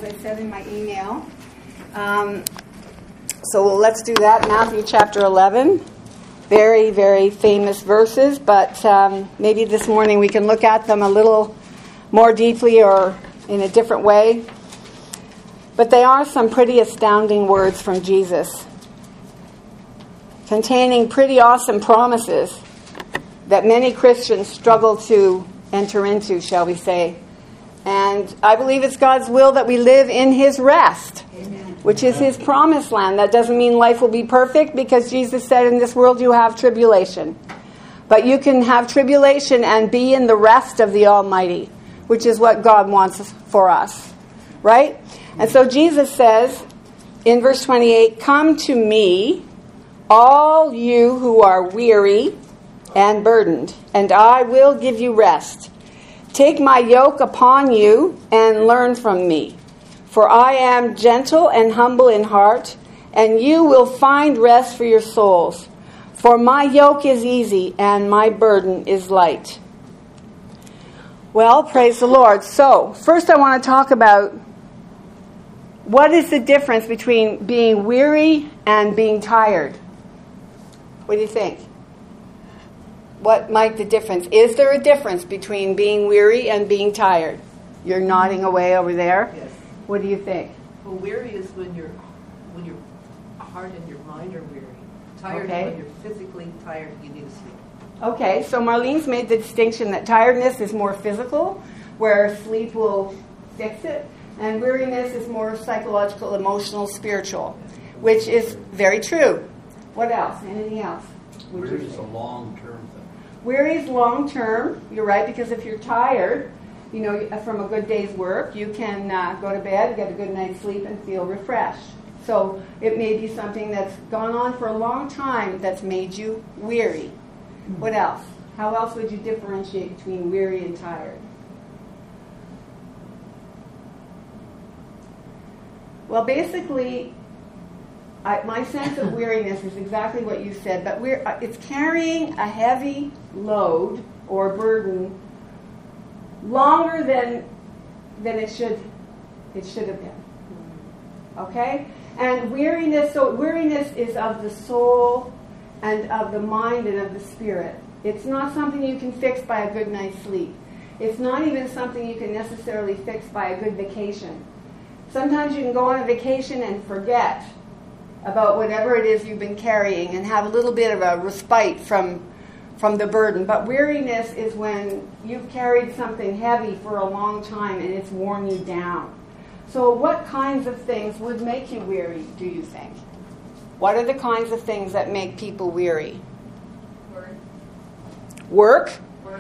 as I said in my email. So let's do that. Matthew chapter 11. Very, very famous verses, but maybe this morning we can look at them a little more deeply or in a different way. But they are some pretty astounding words from Jesus, containing pretty awesome promises that many Christians struggle to enter into, shall we say. And I believe it's God's will that we live in His rest, Amen. Which is His promised land. That doesn't mean life will be perfect, because Jesus said, in this world you have tribulation. But you can have tribulation and be in the rest of the Almighty, which is what God wants for us. Right? And so Jesus says in verse 28, "Come to me, all you who are weary and burdened, and I will give you rest. Take my yoke upon you and learn from me. For I am gentle and humble in heart, and you will find rest for your souls. For my yoke is easy and my burden is light." Well, praise the Lord. So, first I want to talk about what is the difference between being weary and being tired. What do you think? What might the difference? Is there a difference between being weary and being tired? You're nodding away over there. Yes. What do you think? Well, weary is when your heart and your mind are weary. Tired is when you're physically tired, you need to sleep. Okay, so Marlene's made the distinction that tiredness is more physical, where sleep will fix it, and weariness is more psychological, emotional, spiritual, which is very true. What else? Anything else? Weary is a long-term thing. Weary is long-term, you're right, because if you're tired, from a good day's work, you can go to bed, get a good night's sleep, and feel refreshed. So it may be something that's gone on for a long time that's made you weary. What else? How else would you differentiate between weary and tired? Well, basically, my sense of weariness is exactly what you said, but it's carrying a heavy load or burden longer than it should have been. Okay? And weariness is of the soul and of the mind and of the spirit. It's not something you can fix by a good night's sleep. It's not even something you can necessarily fix by a good vacation. Sometimes you can go on a vacation and forget about whatever it is you've been carrying and have a little bit of a respite from the burden. But weariness is when you've carried something heavy for a long time and it's worn you down. So what kinds of things would make you weary, do you think? What are the kinds of things that make people weary? Work?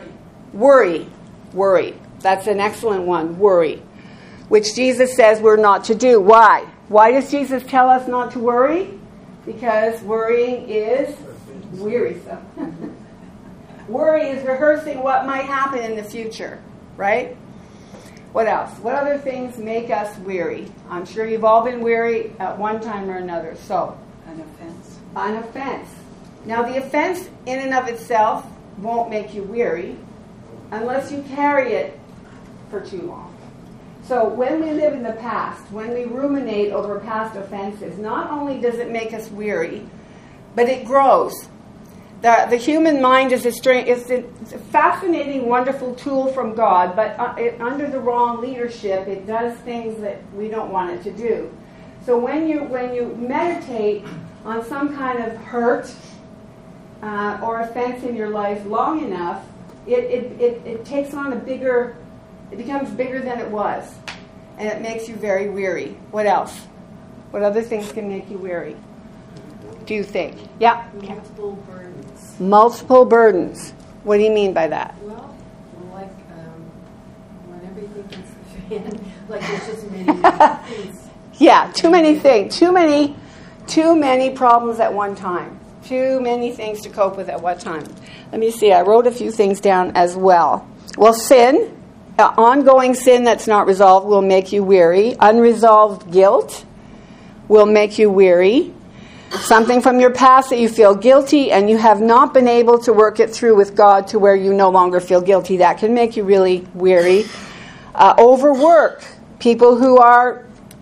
Worry. That's an excellent one, worry. Which Jesus says we're not to do. Why? Why does Jesus tell us not to worry? Because worrying is wearisome. Worry is rehearsing what might happen in the future, right? What else? What other things make us weary? I'm sure you've all been weary at one time or another. So, an offense. Now, the offense in and of itself won't make you weary unless you carry it for too long. So when we live in the past, when we ruminate over past offenses, not only does it make us weary, but it grows. The human mind is a fascinating, wonderful tool from God, but under the wrong leadership, it does things that we don't want it to do. So when you meditate on some kind of hurt or offense in your life long enough, it takes on it becomes bigger than it was, and it makes you very weary. What else? What other things can make you weary? Do you think? Yeah? Multiple burdens. Multiple burdens. What do you mean by that? Well, like when everything hits the fan, like there's just many things. Yeah, too many things. Too many problems at one time. Too many things to cope with at one time. Let me see. I wrote a few things down as well. Well, sin. Ongoing sin that's not resolved will make you weary. Unresolved guilt will make you weary. Something from your past that you feel guilty and you have not been able to work it through with God to where you no longer feel guilty. That can make you really weary. Overwork. People who are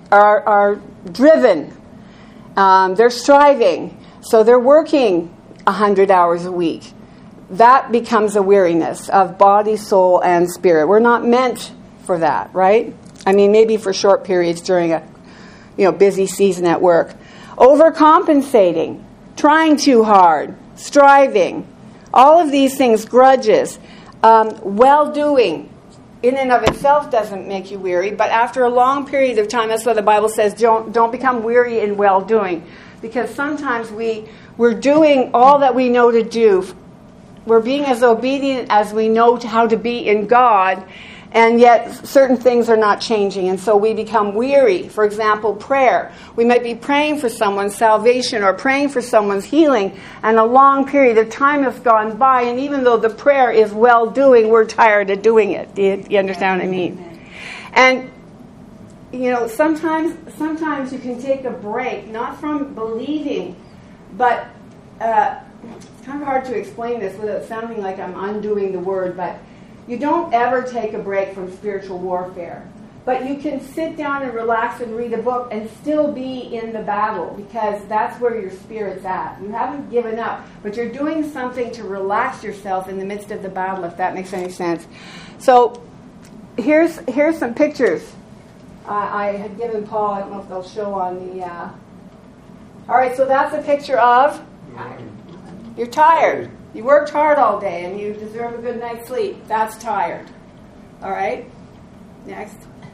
are driven. They're striving. So they're working 100 hours a week. That becomes a weariness of body, soul, and spirit. We're not meant for that, right? I mean, maybe for short periods during a busy season at work. Overcompensating, trying too hard, striving, all of these things, grudges, well-doing, in and of itself doesn't make you weary, but after a long period of time, that's why the Bible says don't become weary in well-doing, because sometimes we're doing all that we know to do. We're being as obedient as we know how to be in God, and yet certain things are not changing, and so we become weary. For example, prayer. We might be praying for someone's salvation or praying for someone's healing, and a long period of time has gone by, and even though the prayer is well-doing, we're tired of doing it. Do you understand what I mean? And, sometimes you can take a break, not from believing, but it's kind of hard to explain this without sounding like I'm undoing the word, but you don't ever take a break from spiritual warfare. But you can sit down and relax and read a book and still be in the battle, because that's where your spirit's at. You haven't given up, but you're doing something to relax yourself in the midst of the battle, if that makes any sense. So here's some pictures. I had given Paul, I don't know if they'll show on the... All right, so that's a picture of... You're tired. You worked hard all day and you deserve a good night's sleep. That's tired. All right? Next.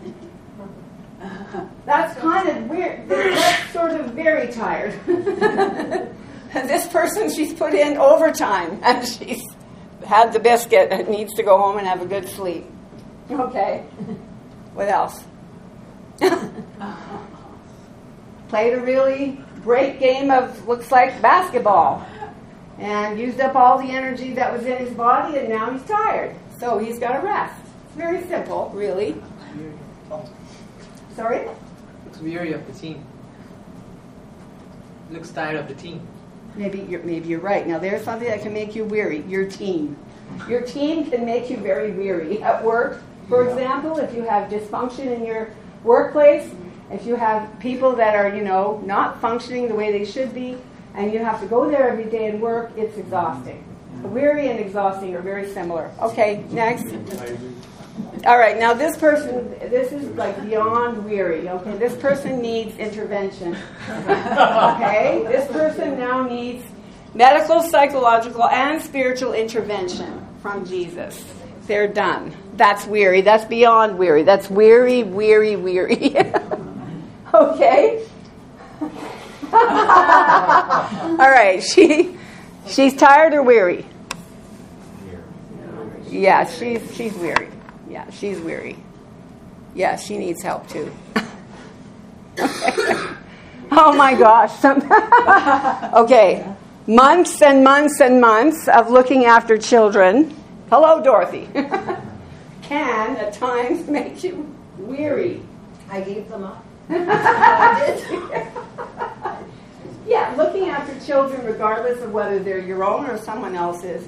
That's kind of weird. That's sort of very tired. This person, she's put in overtime and she's had the biscuit and needs to go home and have a good sleep. Okay. What else? Played a really great game of, looks like, basketball. And used up all the energy that was in his body, and now he's tired. So he's got to rest. It's very simple, really. Sorry? Looks weary of the team. Looks tired of the team. Maybe you're right. Now there's something that can make you weary. Your team. Your team can make you very weary. At work, for example, if you have dysfunction in your workplace, if you have people that are, not functioning the way they should be, and you have to go there every day and work, it's exhausting. Weary and exhausting are very similar. Okay, next. All right, now this is like beyond weary. Okay, this person needs intervention. Okay, this person now needs medical, psychological, and spiritual intervention from Jesus. They're done. That's weary. That's beyond weary. That's weary, weary, weary. Okay? All right, she's tired or weary? Yeah, she's weary. Yeah, she's weary. Yeah, she needs help too. Okay. Oh my gosh. Okay, months and months and months of looking after children. Hello, Dorothy. Can at times make you weary. I gave them up. Yeah, looking after children, regardless of whether they're your own or someone else's,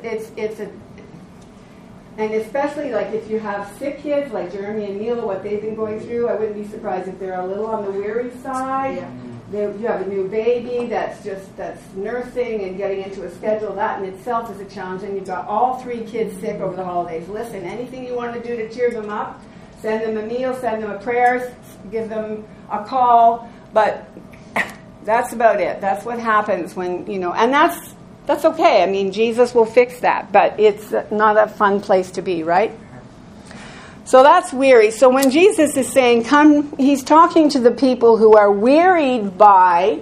and especially like if you have sick kids like Jeremy and Mila, what they've been going through, I wouldn't be surprised if they're a little on the weary side. Yeah. You have a new baby that's nursing and getting into a schedule. That in itself is a challenge. And you've got all 3 kids sick over the holidays. Listen, anything you want to do to cheer them up, send them a meal, send them a prayer, give them a call, but that's about it. That's what happens when, and that's okay. I mean, Jesus will fix that, but it's not a fun place to be, right? So that's weary. So when Jesus is saying, come, he's talking to the people who are wearied by,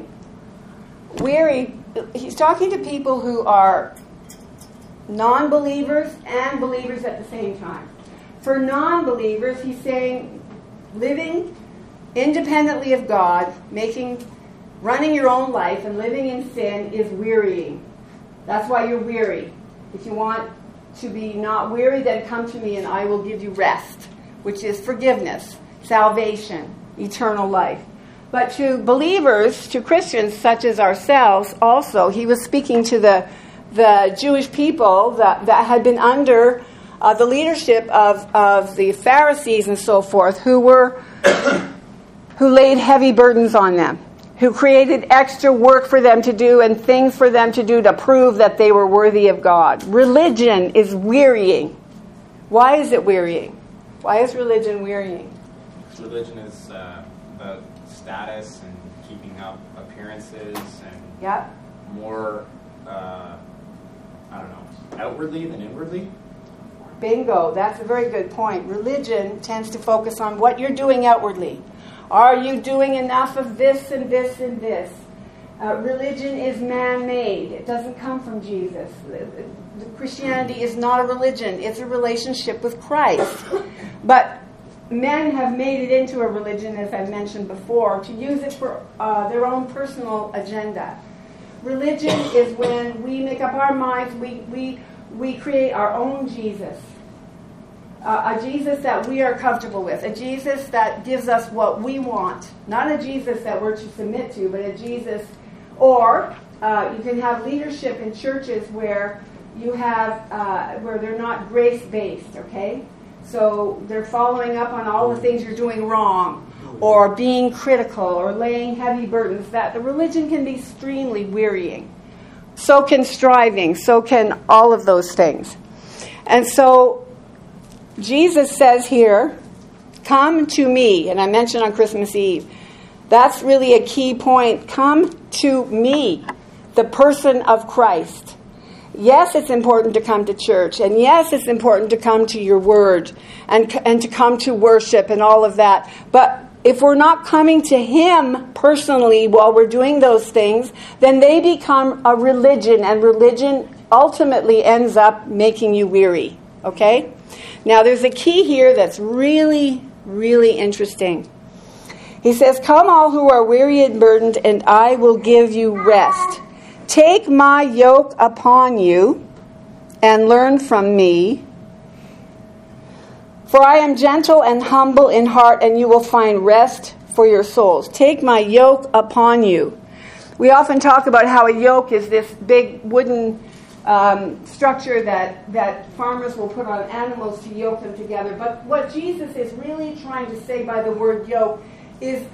he's talking to people who are non-believers and believers at the same time. For non-believers, he's saying living independently of God, running your own life and living in sin is wearying. That's why you're weary. If you want to be not weary, then come to me and I will give you rest, which is forgiveness, salvation, eternal life. But to believers, to Christians such as ourselves, also, he was speaking to the Jewish people that had been under the leadership of the Pharisees and so forth, who were who laid heavy burdens on them, who created extra work for them to do and things for them to do to prove that they were worthy of God. Religion is wearying. Why is it wearying? Why is religion wearying? Religion is about status and keeping up appearances and Yep. more, outwardly than inwardly. Bingo. That's a very good point. Religion tends to focus on what you're doing outwardly. Are you doing enough of this and this and this? Religion is man-made. It doesn't come from Jesus. Christianity is not a religion. It's a relationship with Christ. But men have made it into a religion, as I mentioned before, to use it for their own personal agenda. Religion is when we make up our minds, we create our own Jesus. A Jesus that we are comfortable with. A Jesus that gives us what we want. Not a Jesus that we're to submit to, but a Jesus. Or you can have leadership in churches where you have where they're not grace-based, okay? So they're following up on all the things you're doing wrong, or being critical, or laying heavy burdens. That the religion can be extremely wearying. So can striving. So can all of those things. And so Jesus says here, come to me. And I mentioned on Christmas Eve, that's really a key point. Come to me, the person of Christ. Yes, it's important to come to church. And yes, it's important to come to your word and to come to worship and all of that. But if we're not coming to him personally while we're doing those things, then they become a religion. And religion ultimately ends up making you weary. Okay? Now, there's a key here that's really, really interesting. He says, come all who are weary and burdened, and I will give you rest. Take my yoke upon you and learn from me. For I am gentle and humble in heart, and you will find rest for your souls. Take my yoke upon you. We often talk about how a yoke is this big wooden structure that farmers will put on animals to yoke them together. But what Jesus is really trying to say by the word yoke is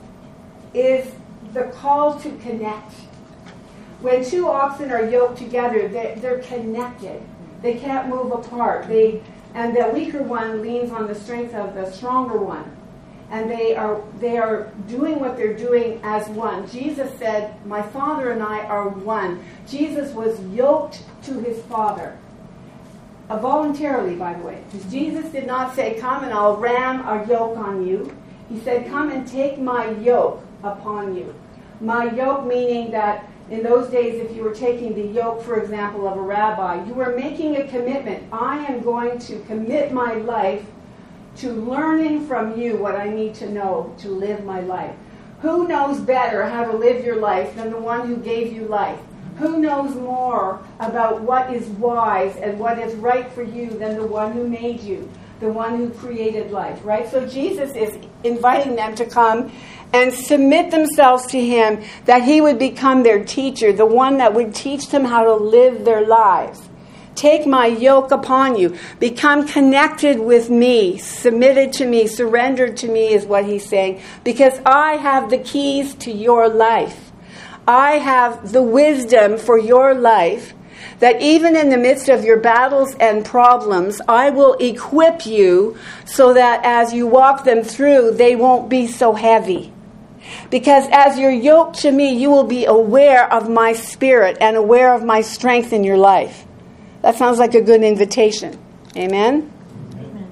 the call to connect. When two oxen are yoked together, they're connected. They can't move apart. And the weaker one leans on the strength of the stronger one. And they are doing what they're doing as one. Jesus said, my Father and I are one. Jesus was yoked to his Father. Voluntarily, by the way. Jesus did not say, come and I'll ram a yoke on you. He said, come and take my yoke upon you. My yoke meaning that in those days, if you were taking the yoke, for example, of a rabbi, you were making a commitment. I am going to commit my life to learning from you what I need to know to live my life. Who knows better how to live your life than the one who gave you life? Who knows more about what is wise and what is right for you than the one who made you, the one who created life, right? So Jesus is inviting them to come and submit themselves to him, that he would become their teacher, the one that would teach them how to live their lives. Take my yoke upon you. Become connected with me, submitted to me, surrendered to me is what he's saying. Because I have the keys to your life. I have the wisdom for your life, that even in the midst of your battles and problems, I will equip you so that as you walk them through, they won't be so heavy. Because as you're yoked to me, you will be aware of my spirit and aware of my strength in your life. That sounds like a good invitation. Amen? Amen.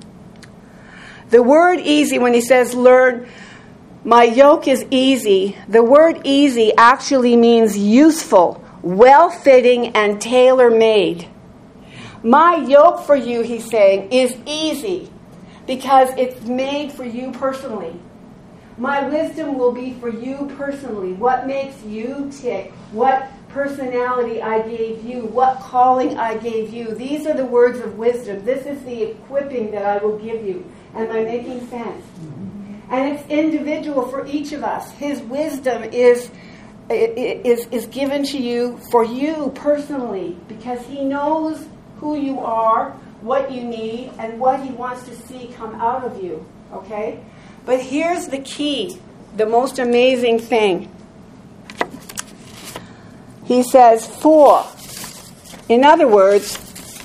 The word easy, when he says learn, my yoke is easy, the word easy actually means useful, well-fitting, and tailor-made. My yoke for you, he's saying, is easy because it's made for you personally. My wisdom will be for you personally. What makes you tick? What personality I gave you? What calling I gave you? These are the words of wisdom. This is the equipping that I will give you. Am I making sense? And it's individual for each of us. His wisdom is given to you for you personally, because he knows who you are, what you need, and what he wants to see come out of you. Okay? But here's the key. the most amazing thing. He says, for. In other words,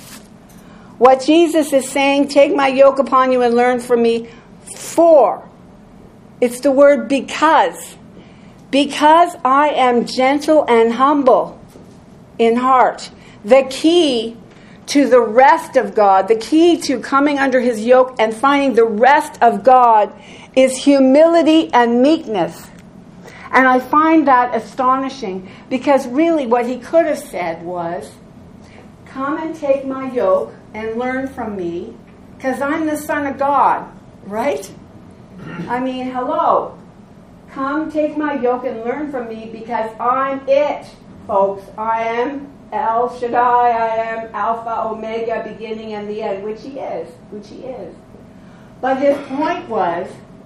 what Jesus is saying, take my yoke upon you and learn from me, for. It's the word because. Because I am gentle and humble in heart. The key to the rest of God, the key to coming under His yoke and finding the rest of God is humility and meekness. And I find that astonishing because really what He could have said was, come and take my yoke and learn from me because I'm the Son of God, right? I mean, hello. Come take my yoke and learn from me because I'm it, folks. I am El Shaddai, I am Alpha, Omega, beginning and the end, which He is. But His point was,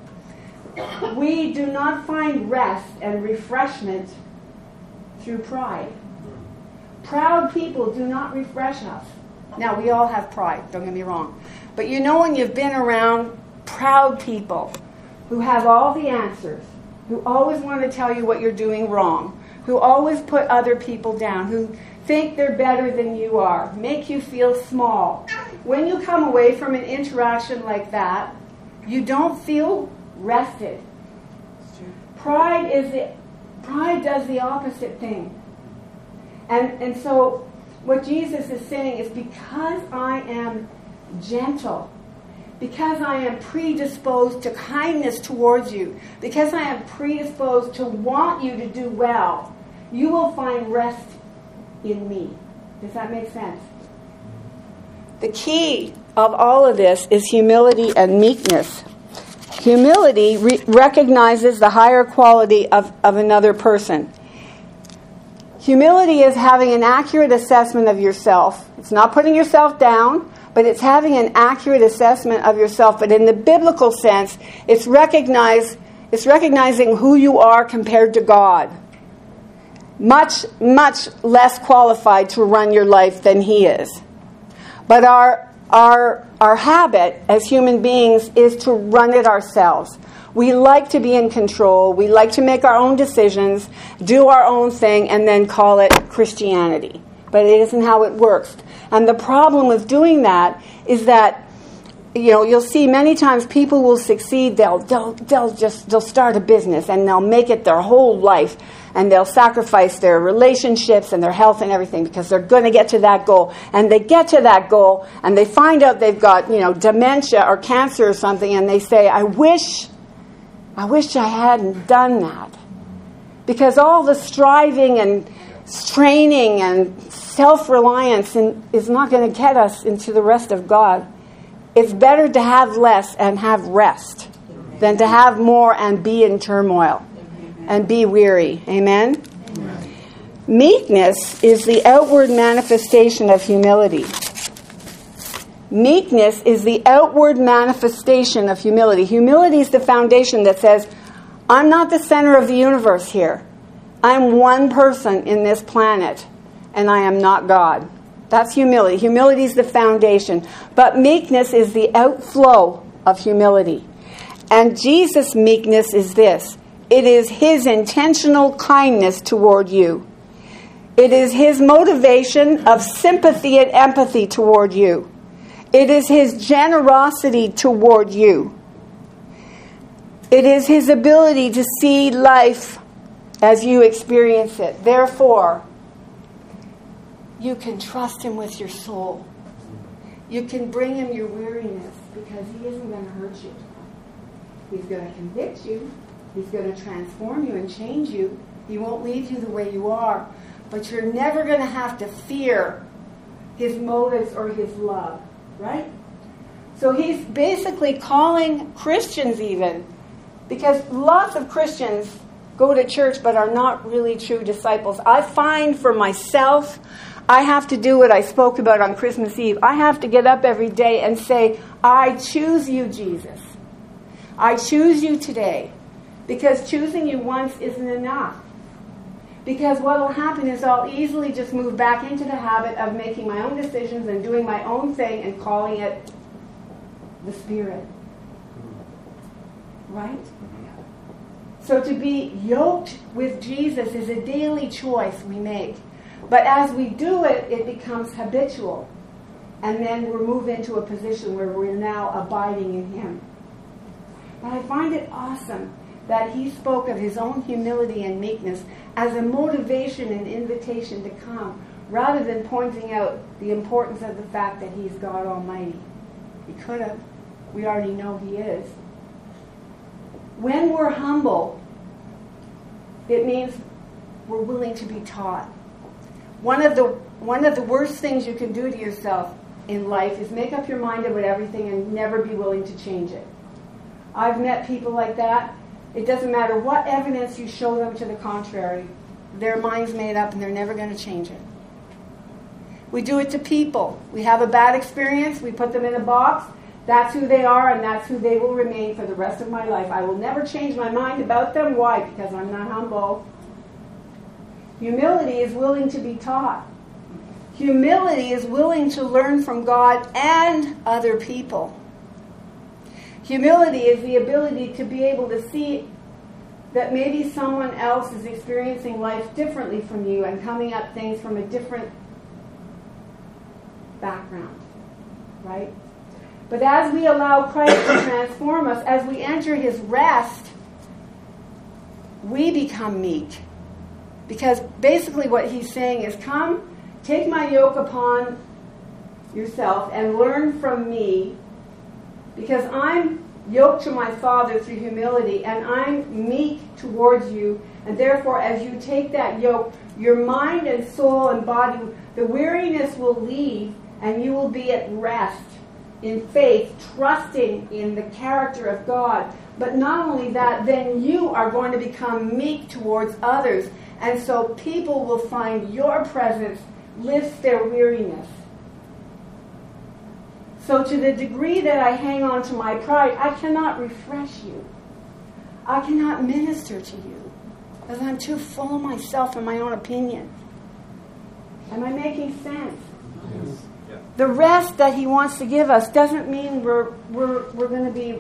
we do not find rest and refreshment through pride. Proud people do not refresh us. Now, we all have pride, don't get me wrong. But you know when you've been around proud people who have all the answers, who always want to tell you what you're doing wrong, who always put other people down, who think they're better than you are, make you feel small. When you come away from an interaction like that, you don't feel rested. Pride does the opposite thing. And so what Jesus is saying is because I am gentle, because I am predisposed to kindness towards you, because I am predisposed to want you to do well, you will find rest in me. Does that make sense? The key of all of this is humility and meekness. Humility recognizes the higher quality of another person. Humility is having an accurate assessment of yourself. It's not putting yourself down, but it's having an accurate assessment of yourself. But in the biblical sense, it's recognizing who you are compared to God. Much, much less qualified to run your life than He is. But our habit as human beings is to run it ourselves. We like to be in control. We like to make our own decisions, do our own thing, and then call it Christianity. But it isn't how it works. And the problem with doing that is that, you'll see many times people will succeed. They'll start a business and they'll make it their whole life, and they'll sacrifice their relationships and their health and everything because they're going to get to that goal. And they get to that goal and they find out they've got, dementia or cancer or something, and they say, I wish I hadn't done that. Because all the striving and straining and self-reliance is not going to get us into the rest of God. It's better to have less and have rest than to have more and be in turmoil and be weary. Amen? Amen. Meekness is the outward manifestation of humility. Meekness is the outward manifestation of humility. Humility is the foundation that says, I'm not the center of the universe here. I'm one person in this planet, and I am not God. That's humility. Humility is the foundation. But meekness is the outflow of humility. And Jesus' meekness is this. It is His intentional kindness toward you. It is His motivation of sympathy and empathy toward you. It is His generosity toward you. It is His ability to see life as you experience it. Therefore, you can trust Him with your soul. You can bring Him your weariness because He isn't going to hurt you. He's going to convict you. He's going to transform you and change you. He won't leave you the way you are. But you're never going to have to fear His motives or His love. Right? So He's basically calling Christians even, because lots of Christians go to church but are not really true disciples. I find for myself, I have to do what I spoke about on Christmas Eve. I have to get up every day and say, I choose you, Jesus. I choose you today. Because choosing you once isn't enough. Because what will happen is I'll easily just move back into the habit of making my own decisions and doing my own thing and calling it the Spirit. Right? So to be yoked with Jesus is a daily choice we make. But as we do it, it becomes habitual. And then we're moved into a position where we're now abiding in Him. But I find it awesome that He spoke of His own humility and meekness as a motivation and invitation to come, rather than pointing out the importance of the fact that He's God Almighty. He could have. We already know He is. When we're humble, it means we're willing to be taught. One of the worst things you can do to yourself in life is make up your mind about everything and never be willing to change it. I've met people like that. It doesn't matter what evidence you show them to the contrary. Their mind's made up and they're never going to change it. We do it to people. We have a bad experience. We put them in a box. That's who they are, and that's who they will remain for the rest of my life. I will never change my mind about them. Why? Because I'm not humble. Humility is willing to be taught. Humility is willing to learn from God and other people. Humility is the ability to be able to see that maybe someone else is experiencing life differently from you and coming at things from a different background, right? But as we allow Christ to transform us, as we enter His rest, we become meek. Because basically what He's saying is, come, take my yoke upon yourself and learn from me, because I'm yoked to my Father through humility, and I'm meek towards you, and therefore as you take that yoke, your mind and soul and body, the weariness will leave, and you will be at rest in faith, trusting in the character of God. But not only that, then you are going to become meek towards others, and so people will find your presence lifts their weariness. So to the degree that I hang on to my pride, I cannot refresh you. I cannot minister to you, because I'm too full of myself and my own opinion. Am I making sense? Yes. Yeah. The rest that He wants to give us doesn't mean we're going to be,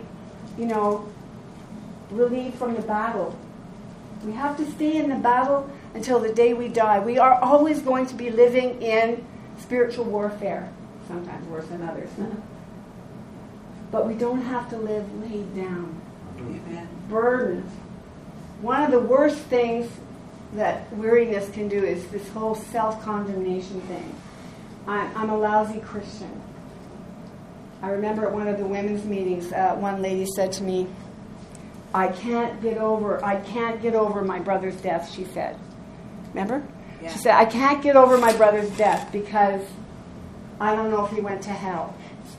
relieved from the battle. We have to stay in the battle until the day we die. We are always going to be living in spiritual warfare, sometimes worse than others. But we don't have to live laid down. Amen. Burdened. One of the worst things that weariness can do is this whole self-condemnation thing. I'm a lousy Christian. I remember at one of the women's meetings, one lady said to me, I can't get over my brother's death, she said. Remember? Yeah. She said, I can't get over my brother's death because I don't know if he went to hell.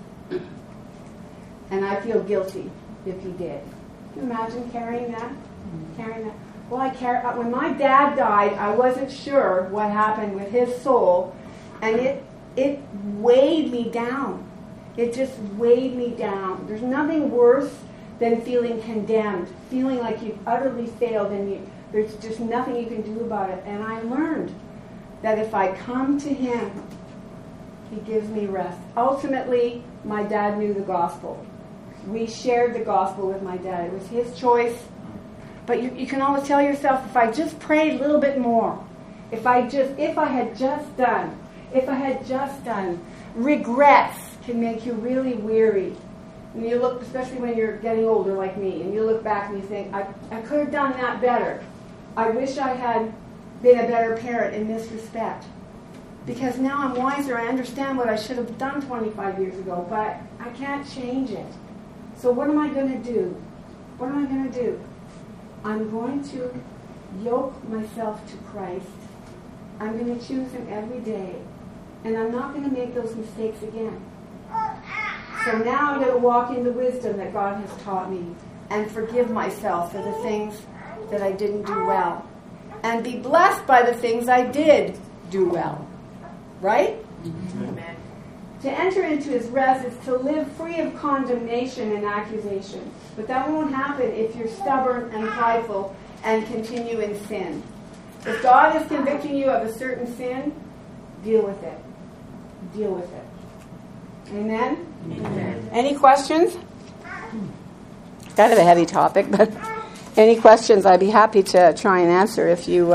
And I feel guilty if he did. Can you imagine carrying that? Carrying that? Well, when my dad died, I wasn't sure what happened with his soul, and it weighed me down. It just weighed me down. There's nothing worse than feeling condemned, feeling like you've utterly failed and there's just nothing you can do about it. And I learned that if I come to Him, He gives me rest. Ultimately, my dad knew the gospel. We shared the gospel with my dad. It was his choice. But you can always tell yourself, if I just prayed a little bit more, if I had just done, regrets can make you really weary. And you look, especially when you're getting older like me, and you look back and you think, I could have done that better. I wish I had been a better parent in this respect. Because now I'm wiser, I understand what I should have done 25 years ago, but I can't change it. So what am I going to do? What am I going to do? I'm going to yoke myself to Christ. I'm going to choose Him every day. And I'm not going to make those mistakes again. So now I'm going to walk in the wisdom that God has taught me and forgive myself for the things that I didn't do well. And be blessed by the things I did do well. Right? Amen. To enter into His rest is to live free of condemnation and accusation. But that won't happen if you're stubborn and prideful and continue in sin. If God is convicting you of a certain sin, deal with it. Deal with it. Amen? Amen. Any questions? Kind of a heavy topic, but any questions, I'd be happy to try and answer if you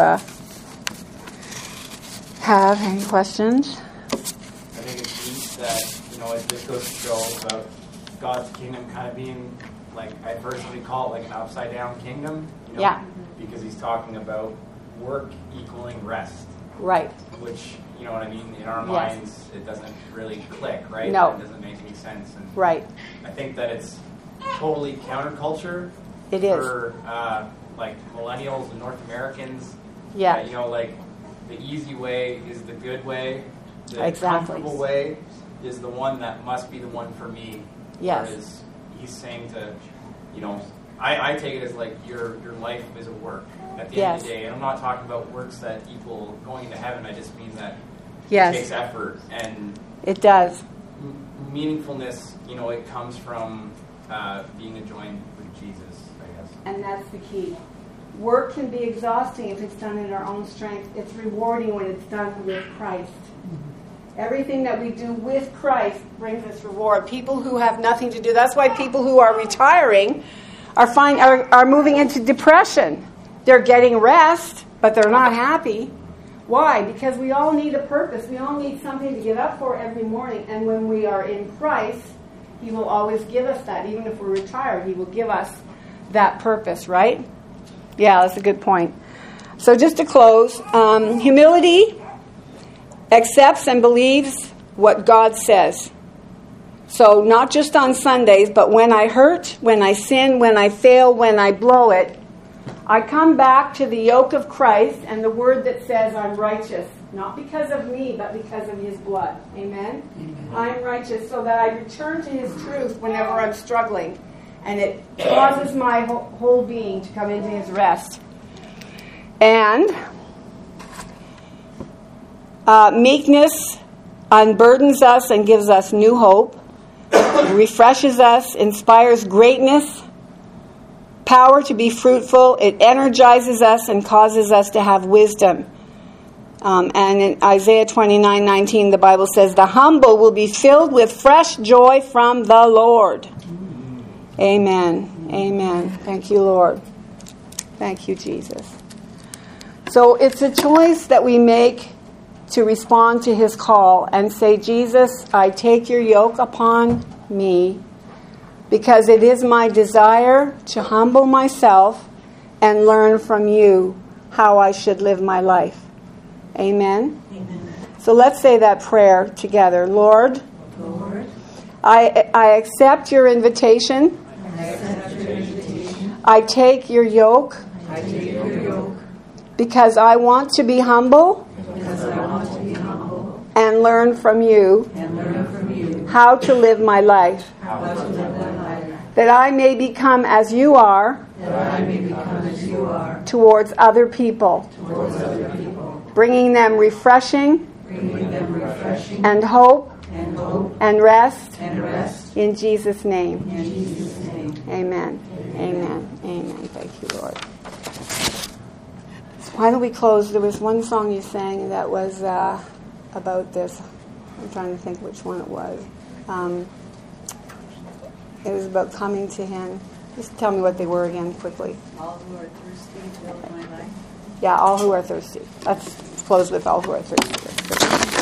have any questions. I think it's neat that, it just goes to show about God's kingdom kind of being, like, I personally call it like an upside down kingdom. Yeah. Because he's talking about work equaling rest. Right. Which, you know what I mean, in our Yes. minds, it doesn't really click, right? No. It doesn't make any sense. And Right. I think that it's totally counterculture. It is. For, like, millennials and North Americans. Yeah. Like, the easy way is the good way. The Exactly. comfortable way is the one that must be the one for me. Yes. Whereas he's saying to, I take it as like your life is a work at the end of the day. And I'm not talking about works that equal going into heaven. I just mean that Yes. it takes effort. And It does. meaningfulness, it comes from being adjoined with Jesus, I guess. And that's the key. Work can be exhausting if it's done in our own strength. It's rewarding when it's done with Christ. Everything that we do with Christ brings us reward. People who have nothing to do, that's why people who are retiring are moving into depression. They're getting rest, but they're not happy. Why? Because we all need a purpose. We all need something to get up for every morning. And when we are in Christ, He will always give us that. Even if we're retired, He will give us that purpose, right? Yeah, that's a good point. So just to close, humility accepts and believes what God says. So not just on Sundays, but when I hurt, when I sin, when I fail, when I blow it, I come back to the yoke of Christ and the word that says I'm righteous. Not because of me, but because of His blood. Amen? I'm righteous, so that I return to His truth whenever I'm struggling. And it causes my whole being to come into His rest. And meekness unburdens us and gives us new hope, refreshes us, inspires greatness, power to be fruitful. It energizes us and causes us to have wisdom. And in Isaiah 29:19, the Bible says, the humble will be filled with fresh joy from the Lord. Amen. Amen. Thank you, Lord. Thank you, Jesus. So it's a choice that we make to respond to His call and say, Jesus, I take your yoke upon me because it is my desire to humble myself and learn from you how I should live my life. Amen? Amen. So let's say that prayer together. Lord, I accept your invitation. I take your yoke. Because I want to be humble. And learn from you. How to live my life. That I may become as you are. Towards other people. Bringing them refreshing. And hope. And rest. In Jesus' name. Amen. Amen. Amen. Thank you, Lord. So why don't we close? There was one song you sang that was about this. I'm trying to think which one it was. It was about coming to Him. Just tell me what they were again, quickly. All who are thirsty, fill my life. Yeah, all who are thirsty. Let's close with all who are thirsty.